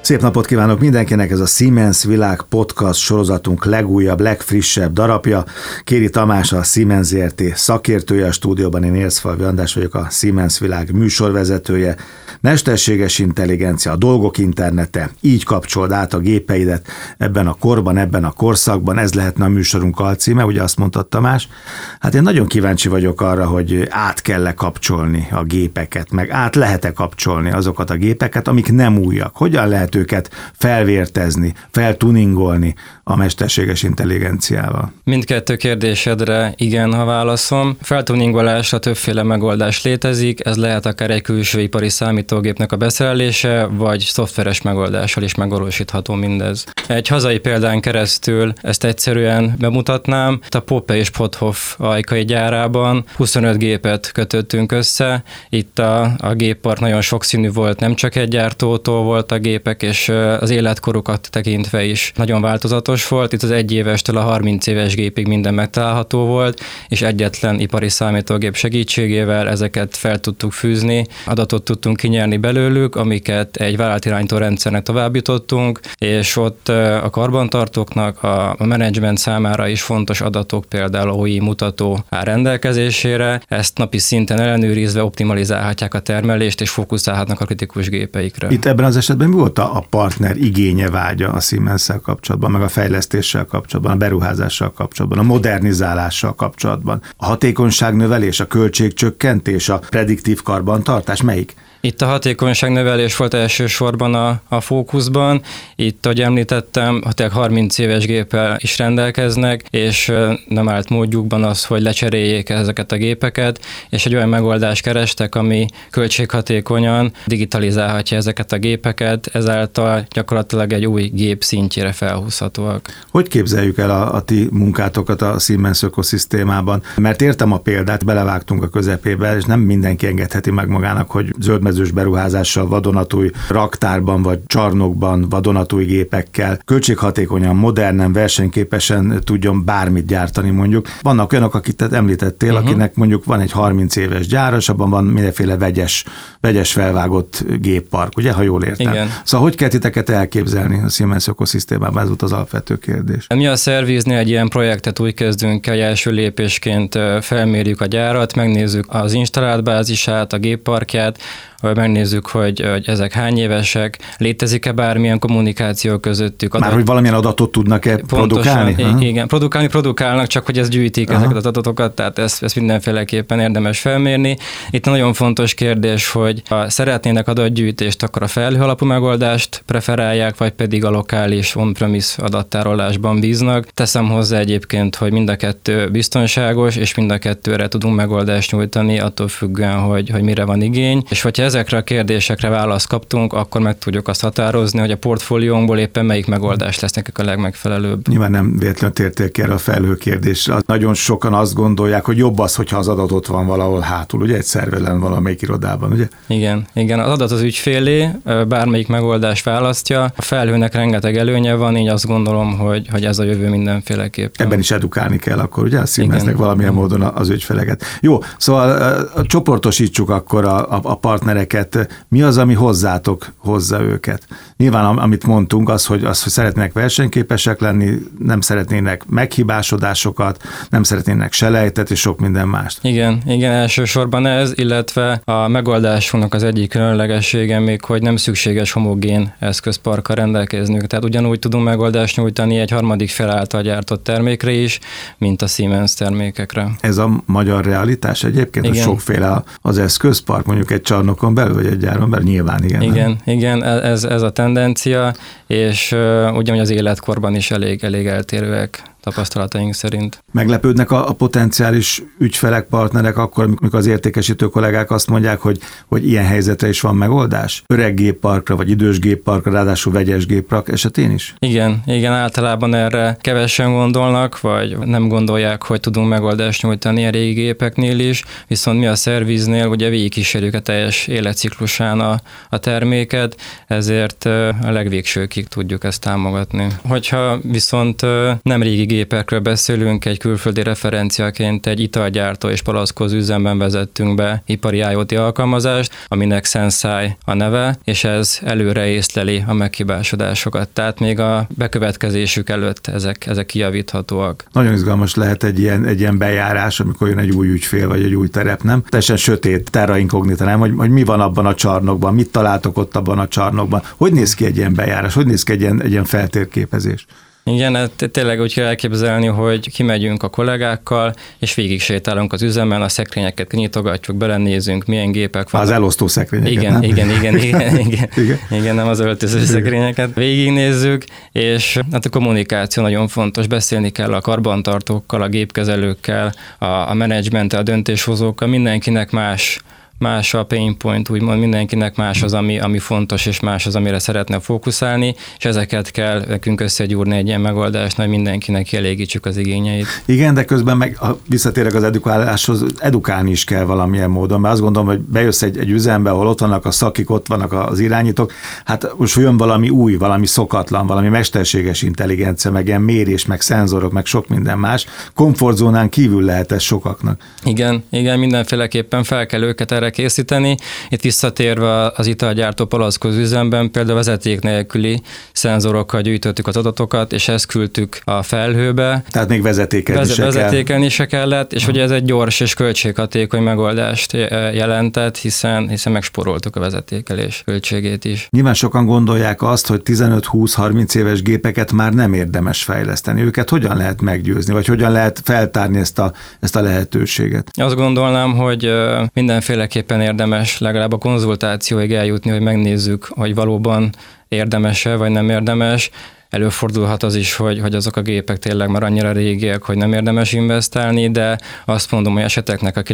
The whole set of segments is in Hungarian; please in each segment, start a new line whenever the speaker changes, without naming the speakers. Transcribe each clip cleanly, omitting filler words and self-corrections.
Szép napot kívánok mindenkinek, ez a Siemens Világ podcast sorozatunk legújabb, legfrissebb darabja. Kéri Tamás, a Siemens Zrt. Szakértője, a stúdióban én Érszfalvi András vagyok, a Siemens Világ műsorvezetője. Mesterséges intelligencia, a dolgok internete, így kapcsold át a gépeidet ebben a korban, ebben a korszakban, ez lehetne a műsorunk alcíme, ugye azt mondta Tamás. Hát én nagyon kíváncsi vagyok arra, hogy át kell-e kapcsolni a gépeket, meg át lehet-e kapcsolni azokat a gépeket, amik nem újak. Hogyan lehet őket felvértezni, feltuningolni a mesterséges intelligenciával?
Mindkettő kérdésedre igen, ha válaszom. Feltuningolásra többféle megoldás létezik, ez lehet akár egy külső ipari számítógépnek a beszerelése, vagy szoftveres megoldással is megvalósítható mindez. Egy hazai példán keresztül ezt egyszerűen bemutatnám. A Poppe és Pothoff ajkai gyárában 25 gépet kötöttünk össze. Itt a géppark nagyon sokszínű volt, nem csak egy gyártótól volt a gépek, és az életkorukat tekintve is nagyon változatos volt. Itt az 1 évestől a 30 éves gépig minden megtalálható volt, és egyetlen ipari számítógép segítségével ezeket fel tudtuk fűzni, adatot tudtunk kinyerni belőlük, amiket egy vállalatirányító rendszernek továbbítottunk, és ott a karbantartóknak, a menedzsment számára is fontos adatok, például a OI mutató áll rendelkezésére, ezt napi szinten ellenőrizve optimalizálhatják a termelést, és fókuszálhatnak a kritikus gépeikre.
Itt ebben az esetben mi volt a partner igénye, vágya a Siemens-szel kapcsolatban, meg a fejlesztéssel kapcsolatban, a beruházással kapcsolatban, a modernizálással kapcsolatban? A hatékonyságnövelés, a költségcsökkentés, a prediktív karbantartás, melyik?
Itt a hatékonyságnövelés volt elsősorban a fókuszban. Itt, ahogy említettem, 30 éves géppel is rendelkeznek, és nem állt módjukban az, hogy lecseréljék ezeket a gépeket, és egy olyan megoldást kerestek, ami költséghatékonyan digitalizálhatja ezeket a gépeket, ezáltal gyakorlatilag egy új gép szintjére felhúzhatóak.
Hogy képzeljük el a ti munkátokat a Siemens ökoszisztémában? Mert értem a példát, belevágtunk a közepébe, és nem mindenki engedheti meg magának, hogy zöldmezős beruházással, vadonatúj raktárban vagy csarnokban, vadonatúj gépekkel költséghatékonyan, modernen, versenyképesen tudjon bármit gyártani mondjuk. Vannak olyanok, akit említettél, akinek mondjuk van egy 30 éves gyár, és abban van mindenféle vegyes felvágott géppark, ugye, ha jól értem.
Igen.
Szóval hogy kell titeket elképzelni a Siemens ökoszisztémában? Ez volt az alapvető kérdés.
Mi a Service-nél egy ilyen projektet úgy kezdünk, hogy első lépésként felmérjük a gyárat, megnézzük az installált bázisát, a gépparkját, megnézzük, hogy ezek hány évesek, létezik-e bármilyen kommunikáció közöttük.
Már hogy valamilyen adatot tudnak-e produkálni?
Igen, produkálnak, csak hogy ezt gyűjtik, ezeket az adatokat, tehát ezt mindenféleképpen érdemes felmérni. Itt nagyon fontos kérdés, hogy ha szeretnének adatgyűjtést, akkor a felhő alapú megoldást preferálják, vagy pedig a lokális on-premise adattárolásban bíznak. Teszem hozzá egyébként, hogy mind a kettő biztonságos, és mind a kettőre tudunk megoldást nyújtani, attól függően, hogy mire van igény. És hogyha ezekre a kérdésekre választ kaptunk, akkor meg tudjuk azt határozni, hogy a portfóliónkból éppen melyik megoldás lesz nekik a legmegfelelőbb.
Nyilván nem véletlenül térték ki erre a felhő kérdésre. Nagyon sokan azt gondolják, hogy jobb az, hogyha az adat ott van valahol hátul, ugye egy szerveren valamelyik irodában, ugye?
Igen, az adat az ügyfélé, bármelyik megoldás választja. A felhőnek rengeteg előnye van, így azt gondolom, hogy ez a jövő mindenféleképpen.
Ebben is edukálni kell akkor, ugye? A Siemensnek valamilyen módon az ügyfeleket. Jó, szóval csoportosítsuk akkor a partnereket. Mi az, ami hozzátok hozza őket? Nyilván, amit mondtunk, az, hogy szeretnének versenyképesek lenni, nem szeretnének meghibásodásokat, nem szeretnének selejtet és sok minden mást.
Igen, elsősorban ez, illetve a megoldásunknak az egyik különlegessége még, hogy nem szükséges homogén eszközparkkal rendelkeznünk. Tehát ugyanúgy tudunk megoldást nyújtani egy harmadik fél által gyártott termékre is, mint a Siemens termékekre.
Ez a magyar realitás egyébként, hogy sokféle az eszközpark, mondjuk egy csarnokon belül, vagy egy gyáron belül? Nyilván,
igen, ez a tendencia, és ugyanúgy az életkorban is elég eltérőek tapasztalataink szerint.
Meglepődnek a potenciális ügyfelek, partnerek akkor, amikor az értékesítő kollégák azt mondják, hogy ilyen helyzetre is van megoldás? Öreg gépparkra, vagy idős gépparkra, ráadásul vegyes géppark esetén is?
Igen, általában erre kevesen gondolnak, vagy nem gondolják, hogy tudunk megoldást nyújtani a régi gépeknél is, viszont mi a Service-nél ugye végigkísérjük a teljes életciklusán a terméket, ezért a legvégsőkig tudjuk ezt támogatni. Hogyha viszont nem régi gépekről beszélünk, egy külföldi referenciaként egy italgyártó és palackozó üzemben vezettünk be ipari IoT alkalmazást, aminek Senseye a neve, és ez előre észleli a meghibásodásokat. Tehát még a bekövetkezésük előtt ezek kijavíthatóak.
Nagyon izgalmas lehet egy ilyen bejárás, amikor jön egy új ügyfél vagy egy új terep, nem? Teljesen sötét, terra incognita, nem? Hogy mi van abban a csarnokban, mit találtok ott abban a csarnokban. Hogy néz ki egy ilyen bejárás, hogy néz ki egy ilyen feltérképezés?
Igen, tényleg úgy kell elképzelni, hogy kimegyünk a kollégákkal, és végig sétálunk az üzemen, a szekrényeket kinyitogatjuk, belenézünk, milyen gépek vannak.
Az elosztó szekrényeket,
igen,
nem?
Igen, nem az öltöző szekrényeket. Végignézzük, és hát a kommunikáció nagyon fontos, beszélni kell a karbantartókkal, a gépkezelőkkel, a menedzsmenttel, a döntéshozókkal, mindenkinek más a pain point, úgymond mindenkinek más az, ami fontos, és más az, amire szeretne fókuszálni, és ezeket kell nekünk összegyúrni egy ilyen megoldásnál, hogy mindenkinek kielégítsük az igényeit.
Igen, de közben meg, ha visszatérek az edukáláshoz, edukálni is kell valamilyen módon, mert azt gondolom, hogy bejössz egy üzembe, ahol ott vannak a szakik, ott vannak az irányítók, hát most jön valami új, valami szokatlan, valami mesterséges intelligencia, meg ilyen mérés, meg szenzorok, meg sok minden más, komfortzónán kívül lehet ez sokaknak.
Igen, mindenféleképpen fel kell őket erre készíteni. Itt visszatérve az italgyártó palackozó üzemben például vezeték nélküli szenzorokkal gyűjtöttük az adatokat, és ezt küldtük a felhőbe.
Tehát még vezetékelni
se kellett, és ugye ez egy gyors és költséghatékony megoldást jelentett, hiszen megspóroltuk a vezetékelés költségét is.
Nyilván sokan gondolják azt, hogy 15-20-30 éves gépeket már nem érdemes fejleszteni. Őket hogyan lehet meggyőzni, vagy hogyan lehet feltárni ezt a lehetőséget?
Azt gondolnám, hogy mindenféleképpen érdemes legalább a konzultációig eljutni, hogy megnézzük, hogy valóban érdemes-e, vagy nem érdemes. Előfordulhat az is, hogy azok a gépek tényleg már annyira régiek, hogy nem érdemes investálni, de azt mondom, hogy eseteknek a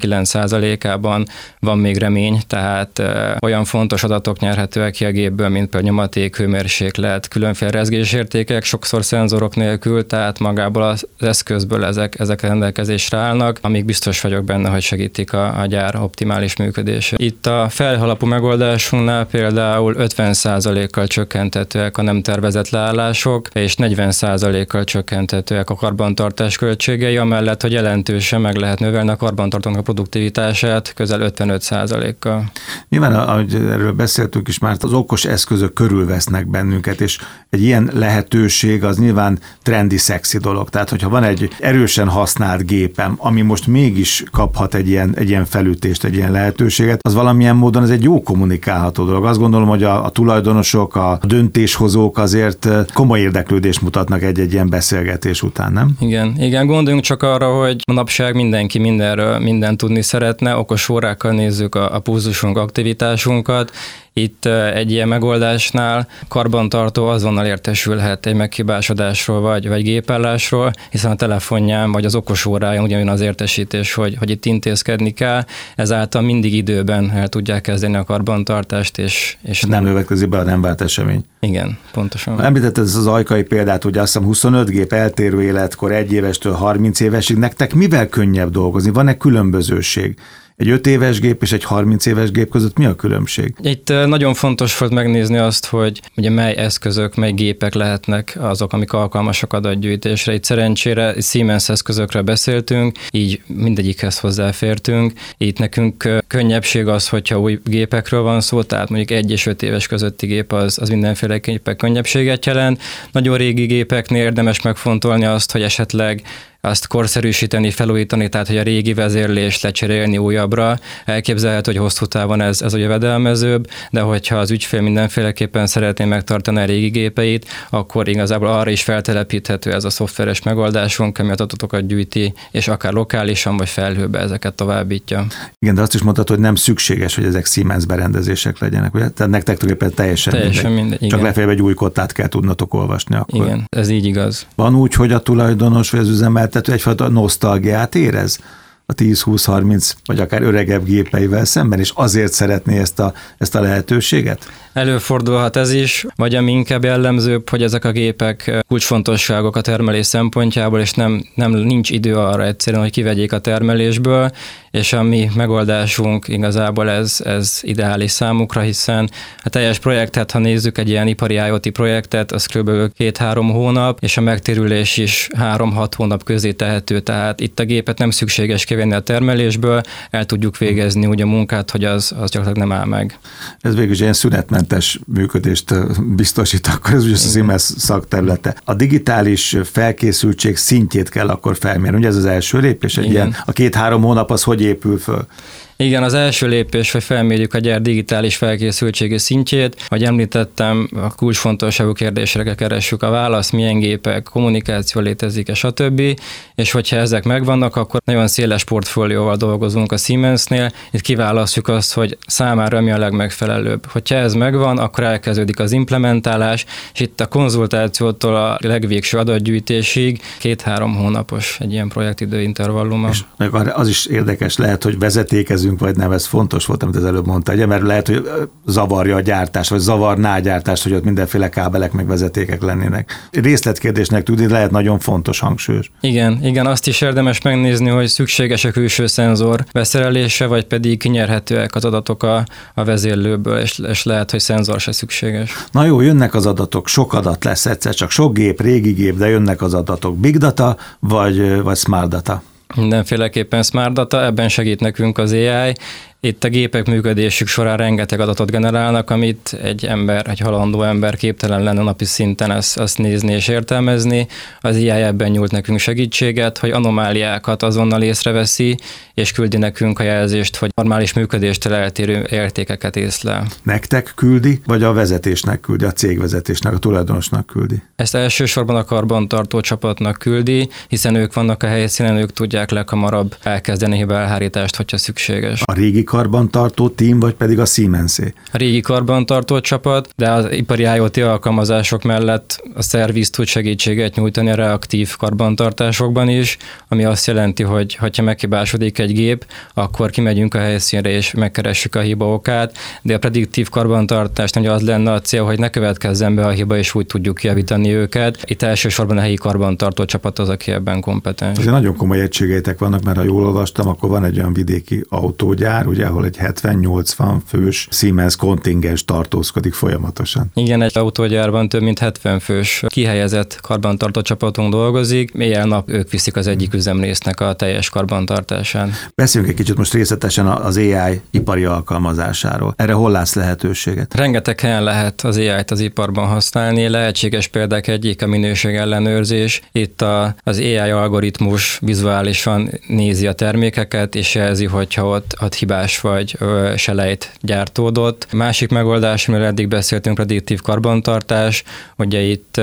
99%-ában van még remény, tehát olyan fontos adatok nyerhetőek ki a gépből, mint például nyomaték, hőmérséklet, különféle rezgésértékek, sokszor szenzorok nélkül, tehát magából az eszközből ezek rendelkezésre állnak, amíg biztos vagyok benne, hogy segítik a gyár optimális működését. Itt a felhalapú megoldásunknál például 50%-kal csökkentetőek a nem tervezett leállások, és 40%-kal csökkentetőek a karbantartás költségei, amellett, hogy jelentősen meg lehet növelni a karbantartónak a produktivitását közel 55%-kal.
Nyilván, ahogy erről beszéltünk is már, az okos eszközök körülvesznek bennünket, és egy ilyen lehetőség az nyilván trendi, szexi dolog. Tehát, hogyha van egy erősen használt gépem, ami most mégis kaphat egy ilyen felütést, egy ilyen lehetőséget, az valamilyen módon ez egy jó kommunikálható dolog. Azt gondolom, hogy a tulajdonosok, a döntéshozók azért komoly érdeklődést mutatnak egy ilyen beszélgetés után, nem?
Igen, gondoljunk csak arra, hogy manapság mindenki mindenről mindent tudni szeretne, okos órákkal nézzük a pulzusunk, aktivitásunkat. Itt egy ilyen megoldásnál karbantartó azonnal értesülhet egy meghibásodásról vagy gépállásról, hiszen a telefonján vagy az okos óráján ugyanúgy az értesítés, hogy itt intézkedni kell, ezáltal mindig időben el tudják kezdeni a karbantartást, és
nem következik be a nem várt esemény.
Igen, pontosan.
Említetted az ajkai példát, hogy azt hiszem 25 gép eltérő életkor, 1 évestől 30 évesig. Nektek mivel könnyebb dolgozni? Van-e különbözőség? Egy 5 éves gép és egy 30 éves gép között mi a különbség?
Itt nagyon fontos volt megnézni azt, hogy ugye mely eszközök, mely gépek lehetnek azok, amik alkalmasak adatgyűjtésre. Itt szerencsére Siemens eszközökről beszéltünk, így mindegyikhez hozzáfértünk. Itt nekünk könnyebbség az, hogyha új gépekről van szó, tehát mondjuk 1 és 5 éves közötti gép az mindenféleképpen könnyebbséget jelent. Nagyon régi gépeknél érdemes megfontolni azt, hogy esetleg azt korszerűsíteni, felújítani, tehát hogy a régi vezérlést lecserélni újabbra. Elképzelhető, hogy hosszú távon ez a jövedelmezőbb, de hogyha az ügyfél mindenféleképpen szeretné megtartani a régi gépeit, akkor igazából arra is feltelepíthető ez a szoftveres megoldásunk, ami adatokat gyűjti, és akár lokálisan vagy felhőbe ezeket továbbítja. Igen,
de azt is mondtad, hogy nem szükséges, hogy ezek Siemens berendezések legyenek, ugye? Tehát nektek teljesen mindegy. Csak legfeljebb egy új kottát kell tudnatok olvasni akkor.
Igen, ez így igaz.
Van úgy, hogy a tulajdonos vagy az üzemeltető egyfajta nosztalgiát érez a 10-20-30 vagy akár öregebb gépeivel szemben, és azért szeretné ezt a lehetőséget?
Előfordulhat ez is, vagy ami inkább jellemzőbb, hogy ezek a gépek kulcsfontosságok a termelés szempontjából, és nincs idő arra egyszerűen, hogy kivegyék a termelésből, és a mi megoldásunk igazából ez ideális számukra, hiszen a teljes projektet, ha nézzük egy ilyen ipari IoT projektet, az kb. 2-3 hónap, és a megtérülés is 3-6 hónap közé tehető, tehát itt a gépet nem szükséges kivenni a termelésből, el tudjuk végezni úgy a munkát, hogy az gyakorlatilag nem áll meg.
Ez végül is ilyen szünetmentes működést biztosít, akkor ez ugye a Siemens szakterülete. A digitális felkészültség szintjét kell akkor felmérni, ugye ez az első lépés, egy ilyen, a 2-3 hónap az hogy épül föl?
Igen, az első lépés, hogy felmérjük a gyár digitális felkészültségi szintjét. Ahogy említettem, a kulcsfontosságú kérdésekre keressük a választ, milyen gépek, kommunikáció létezik, stb. És hogyha ezek megvannak, akkor nagyon széles portfólióval dolgozunk a Siemensnél. Itt kiválasztjuk azt, hogy számára mi a legmegfelelőbb. Hogyha ez megvan, akkor elkezdődik az implementálás, és itt a konzultációtól a legvégső adatgyűjtésig 2-3 hónapos egy ilyen projektidőintervalluma.
És az is érdekes lehet, hogy vezetékezünk, vagy nem, ez fontos volt, amit az előbb mondta, ugye, mert lehet, hogy zavarja a gyártást, vagy zavarná a gyártást, hogy ott mindenféle kábelek meg vezetékek lennének. Részletkérdésnek tudni, lehet nagyon fontos, hangsúlyos.
Igen, azt is érdemes megnézni, hogy szükséges a külső szenzor beszerelése, vagy pedig kinyerhetőek az adatok a vezérlőből, és lehet, hogy szenzor se szükséges.
Na jó, jönnek az adatok, sok adat lesz egyszer, csak sok gép, régi gép, de jönnek az adatok. Big data, vagy smart data?
Mindenféleképpen smart data, ebben segít nekünk az AI. Itt a gépek működésük során rengeteg adatot generálnak, amit egy halandó ember képtelen lenne napi szinten azt nézni és értelmezni. Az AI ebben nyújt nekünk segítséget, hogy anomáliákat azonnal észreveszi, és küldi nekünk a jelzést, hogy normális működéstől eltérő értékeket észlel.
Nektek küldi, vagy a vezetésnek küldi, a cégvezetésnek, a tulajdonosnak küldi?
Ezt elsősorban a karbantartó csapatnak küldi, hiszen ők vannak a helyszínen, ők tudják leghamarabb elkezdeni hibelhárítást, hogyha szükséges.
A régi karbantartó tím, vagy pedig a Siemensé?
A régi karbantartó csapat, de az ipari IoT alkalmazások mellett a szerviz tud segítséget nyújtani a reaktív karbantartásokban is, ami azt jelenti, hogy ha meghibásodik egy gép, akkor kimegyünk a helyszínre és megkeressük a hiba okát, de a prediktív karbantartásnál az lenne a cél, hogy ne következzen be a hiba, és úgy tudjuk javítani őket. Itt elsősorban a helyi karbantartó csapat az, aki ebben kompetens.
Azért nagyon komoly egységeitek vannak, mert ha jól olvastam, akkor van egy olyan vidéki autógyár, ugye, ahol egy 70-80 fős Siemens kontingens tartózkodik folyamatosan.
Igen, egy autógyárban több mint 70 fős kihelyezett karbantartó csapatunk dolgozik, éjjel-nap ők viszik az egyik üzemrésznek a teljes karbantartásán.
Beszéljünk egy kicsit most részletesen az AI ipari alkalmazásáról. Erre hol látsz lehetőséget?
Rengeteg helyen lehet az AI-t az iparban használni. Lehetséges példák egyik a minőségellenőrzés. Itt az AI algoritmus vizuálisan nézi a termékeket, és jelzi, hogyha ott hibás vagy selejt gyártódott. Másik megoldás, amiről eddig beszéltünk, prediktív karbantartás, ugye itt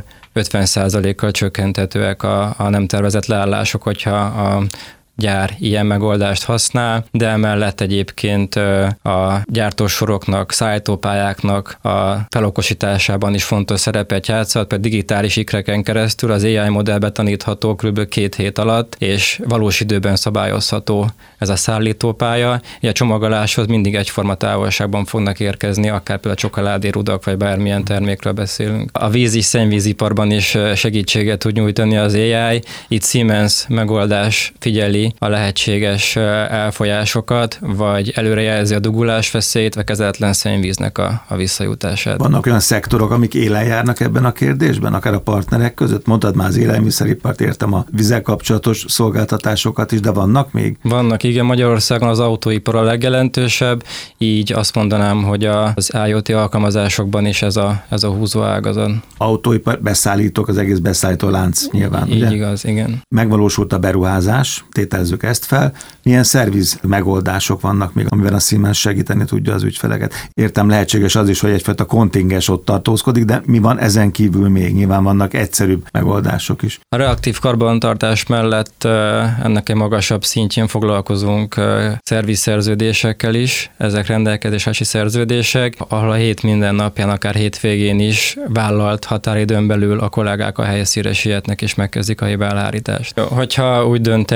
50%-kal csökkenthetőek a nem tervezett leállások, hogyha a gyár ilyen megoldást használ, de emellett egyébként a gyártósoroknak, szállítópályáknak a felokosításában is fontos szerepet játszhat, pedig digitális ikreken keresztül az AI modellbe tanítható kb. 2 hét alatt, és valós időben szabályozható ez a szállítópálya. A csomagoláshoz mindig egyforma távolságban fognak érkezni, akár például a csokoládérudak, vagy bármilyen termékről beszélünk. A víz- és szennyvíziparban is segítséget tud nyújtani az AI. Itt Siemens megoldás figyeli a lehetséges elfolyásokat, vagy előrejelzi a dugulás veszélyt, vagy kezeletlen szennyvíznek a visszajutását.
Vannak olyan szektorok, amik élen járnak ebben a kérdésben, akár a partnerek között? Mondtad már az élelmiszeripart, értem a vízzel kapcsolatos szolgáltatásokat is, de vannak még?
Vannak, igen, Magyarországon az autóipar a legjelentősebb, így azt mondanám, hogy az IoT alkalmazásokban is ez a húzó ágazat.
Autóipar, beszállítók, az egész beszállító lánc nyilván,
így
ugye?
igaz, igen.
Megvalósult a beruházás, tételezzük ezt fel. Milyen szerviz megoldások vannak még, amivel a Siemens segíteni tudja az ügyfeleket? Értem, lehetséges az is, hogy egyfajta kontingens ott tartózkodik, de mi van ezen kívül még? Nyilván vannak egyszerűbb megoldások is.
A reaktív karbantartás mellett ennek egy magasabb szintjén foglalkozunk szervizszerződésekkel is, ezek rendelkezési szerződések, ahol a hét minden napján, akár hétvégén is vállalt határidőn belül a kollégák a helyszínre sietnek és megkezdik a hibelhárítást. Hogyha úgy dönt egy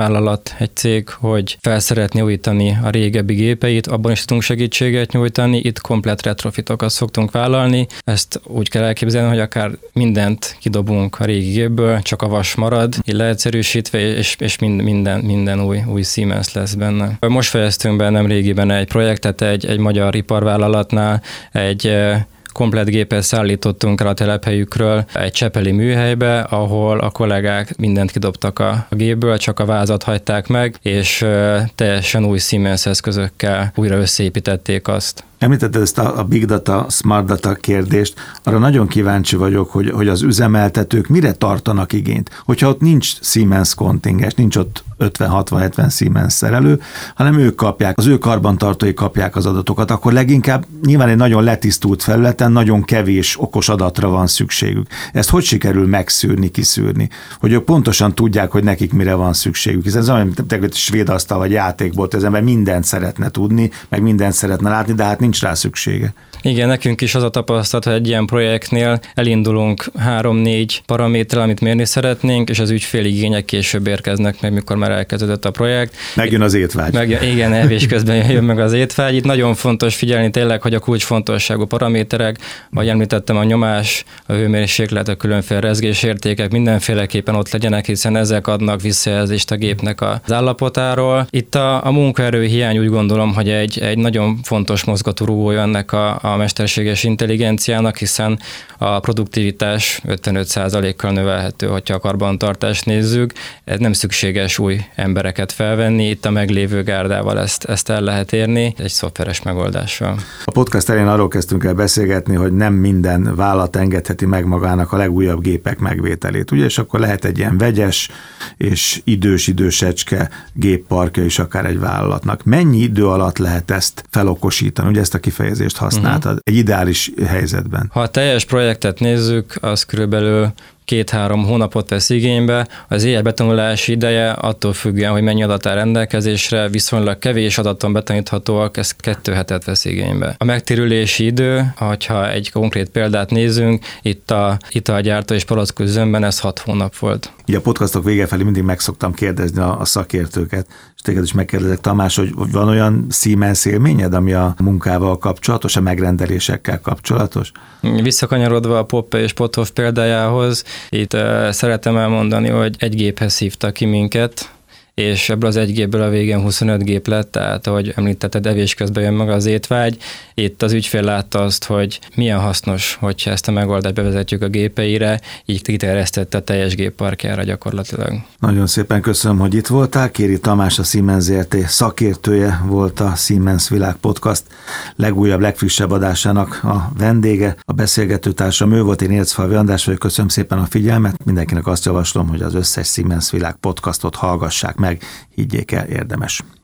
vállalat, egy cég, hogy fel szeretné újítani a régebbi gépeit, abban is tudunk segítséget nyújtani, itt komplet retrofitokat szoktunk vállalni, ezt úgy kell elképzelni, hogy akár mindent kidobunk a régi gépből, csak a vas marad, így leegyszerűsítve, és minden új Siemens lesz benne. Most fejeztünk be nemrégiben egy projektet egy magyar iparvállalatnál, egy komplett gépet szállítottunk el a telephelyükről egy csepeli műhelybe, ahol a kollégák mindent kidobtak a gépből, csak a vázat hagyták meg, és teljesen új Siemens eszközökkel újra összeépítették azt.
Említetted ezt a big data, smart data kérdést, arra nagyon kíváncsi vagyok, hogy az üzemeltetők mire tartanak igényt. Hogyha ott nincs Siemens kontingens, nincs ott 50-60-70 Siemens szerelő, hanem ők kapják, az ő karbantartói kapják az adatokat, akkor leginkább nyilván egy nagyon letisztult felületen nagyon kevés okos adatra van szükségük. Ezt hogy sikerül megszűrni, kiszűrni? Hogy ők pontosan tudják, hogy nekik mire van szükségük. Hiszen ez olyan, mint svéd asztal vagy játék volt, az ember mindent szeretne tudni, meg mindent szeretne látni, de hát nincs rá szüksége.
Igen, nekünk is az a tapasztalat, hogy egy ilyen projektnél elindulunk 3-4 paraméterrel, amit mérni szeretnénk, és az ügyfél igények később érkeznek meg, mikor már elkezdődött a projekt.
Megjön az étvágy.
Igen, evés közben jön meg az étvágy. Itt nagyon fontos figyelni tényleg, hogy a kulcsfontosságú paraméterek, vagy említettem, a nyomás, a hőmérséklet, a különféle rezgésértékek mindenféleképpen ott legyenek, hiszen ezek adnak visszajelzést a gépnek az állapotáról. Itt a munkaerő hiány, úgy gondolom, hogy egy nagyon fontos mozgatórugója ennek a mesterséges intelligenciának, hiszen a produktivitás 55%-kal növelhető, hogyha a karbantartást nézzük. Ez nem szükséges új embereket felvenni, itt a meglévő gárdával ezt el lehet érni egy szoftveres megoldással.
A podcast elején arról kezdtünk el beszélgetni, hogy nem minden vállalat engedheti meg magának a legújabb gépek megvételét, ugye, és akkor lehet egy ilyen vegyes és idősecske gépparkja is akár egy vállalatnak. Mennyi idő alatt lehet ezt felokosítani? Ugye ezt a kifejezést használtad egy ideális helyzetben.
Ha a teljes projektet nézzük, az körülbelül 2-3 hónapot vesz igénybe. Az AI betanulási ideje attól függően, hogy mennyi adat áll rendelkezésre, viszonylag kevés adaton betaníthatóak, ez 2 hetet vesz igénybe. A megtérülési idő, ha egy konkrét példát nézünk, itt a italgyártó és palackos üzemben ez 6 hónap volt.
Ugye a podcastok vége felé mindig meg szoktam kérdezni a szakértőket, és téged is megkérdezek, Tamás, hogy van olyan Siemens élményed, ami a munkával kapcsolatos, a megrendelésekkel kapcsolatos?
Visszakanyarodva a Poppe és Pothoff példájához, itt szeretem elmondani, hogy egy géphez hívtak ki minket, és ebből az egy gépből a végén 25 gép lett, tehát ahogy említetted, evés közben jön meg az étvágy. Itt az ügyfél látta azt, hogy milyen hasznos, hogyha ezt a megoldást bevezetjük a gépeire, így kiterjesztette a teljes gépparkjára gyakorlatilag. Nagyon
szépen köszönöm, hogy itt voltál. Kéri Tamás, a Siemens Zrt. Szakértője volt a Siemens Világ Podcast legújabb, legfrissebb adásának a vendége. A beszélgetőtársam ő volt, én Ércfalvi András vagyok. Köszönöm szépen a figyelmet. Mindenkinek azt javaslom, hogy az összes Siemens Világ Podcastot hallgassák meg, higgyék el, érdemes.